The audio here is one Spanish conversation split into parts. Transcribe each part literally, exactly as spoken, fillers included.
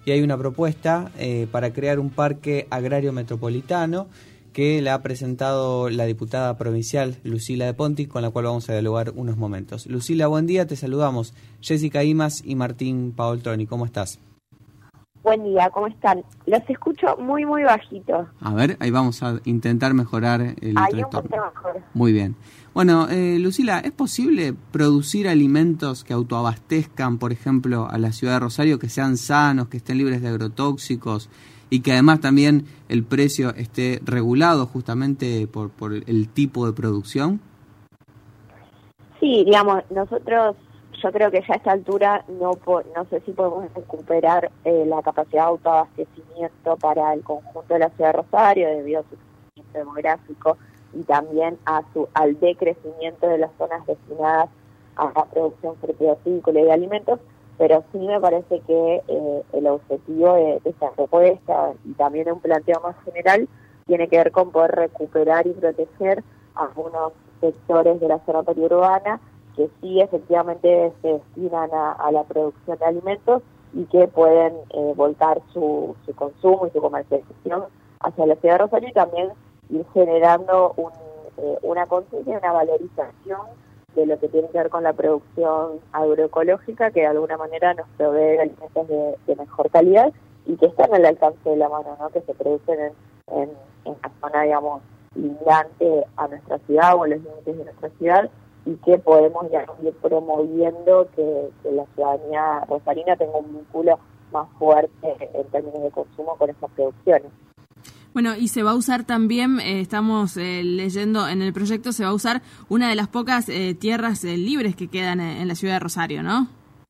y hay una propuesta eh, para crear un parque agrario metropolitano que la ha presentado la diputada provincial Lucila de Ponti, con la cual vamos a dialogar unos momentos. Lucila, buen día, te saludamos. Jessica Imas y Martín Paoltroni, ¿cómo estás? Buen día, ¿cómo están? Los escucho muy, muy bajito. A ver, ahí vamos a intentar mejorar el Ahí retorno. un poquito mejor. Muy bien. Bueno, eh, Lucila, ¿es posible producir alimentos que autoabastezcan, por ejemplo, a la ciudad de Rosario, que sean sanos, que estén libres de agrotóxicos y que además también el precio esté regulado justamente por, por el tipo de producción? Sí, digamos, nosotros... Yo creo que ya a esta altura no po- no sé si podemos recuperar eh, la capacidad de autoabastecimiento para el conjunto de la ciudad de Rosario debido a su crecimiento demográfico y también a su al decrecimiento de las zonas destinadas a la producción frutícola y de alimentos, pero sí me parece que eh, el objetivo de, de esta propuesta y también de un planteo más general tiene que ver con poder recuperar y proteger algunos sectores de la zona periurbana que sí efectivamente se destinan a, a la producción de alimentos y que pueden eh, volcar su, su consumo y su comercialización hacia la ciudad de Rosario y también ir generando un, eh, una conciencia y una valorización de lo que tiene que ver con la producción agroecológica, que de alguna manera nos provee alimentos de, de mejor calidad y que están al alcance de la mano, ¿no? Que se producen en, en, en la zona, digamos, lindante a nuestra ciudad o en los límites de nuestra ciudad, y que podemos ya ir promoviendo que, que la ciudadanía rosarina tenga un vínculo más fuerte en términos de consumo con estas producciones. Bueno, y se va a usar también, eh, estamos eh, leyendo en el proyecto, se va a usar una de las pocas eh, tierras eh, libres que quedan en, en la ciudad de Rosario, ¿no?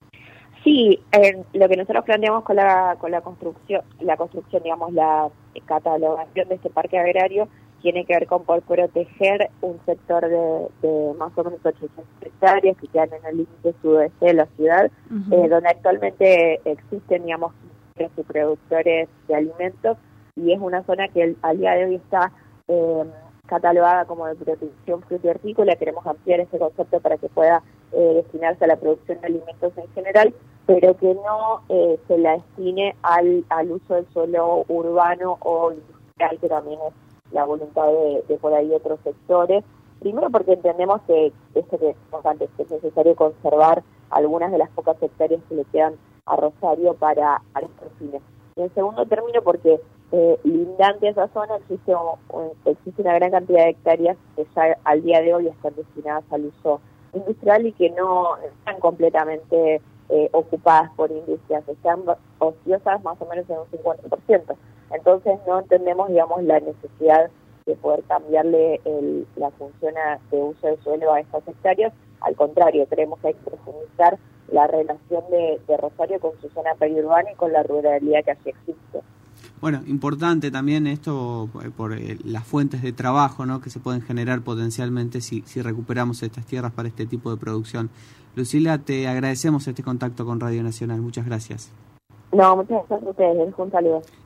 Sí, eh, lo que nosotros planteamos con la con la construcción, la construcción, digamos, la catalogación de este parque agrario tiene que ver con poder proteger un sector de, de más o menos ochocientas hectáreas que quedan en el límite sudoeste de la ciudad, uh-huh. eh, donde actualmente existen, digamos, productores de alimentos, y es una zona que el, al día de hoy está eh, catalogada como de protección frutícola. Queremos ampliar ese concepto para que pueda eh, destinarse a la producción de alimentos en general, pero que no eh, se la destine al, al uso del suelo urbano o industrial, que también es la voluntad de, de por ahí otros sectores. Primero porque entendemos que esto que decimos antes, que es necesario conservar algunas de las pocas hectáreas que le quedan a Rosario para, para estos fines. Y en segundo término porque eh, lindante a esa zona existe, un, existe una gran cantidad de hectáreas que ya al día de hoy están destinadas al uso industrial y que no están completamente eh, ocupadas por industrias, están ociosas más o menos en un cincuenta por ciento. Entonces no entendemos, digamos, la necesidad de poder cambiarle el, la función a, de uso de suelo a estas hectáreas. Al contrario, creemos que hay que profundizar la relación de, de Rosario con su zona periurbana y con la ruralidad que allí existe. Bueno, importante también esto por eh, las fuentes de trabajo, ¿no?, que se pueden generar potencialmente si, si recuperamos estas tierras para este tipo de producción. Lucila, te agradecemos este contacto con Radio Nacional. Muchas gracias. No, muchas gracias a ustedes. Un saludo.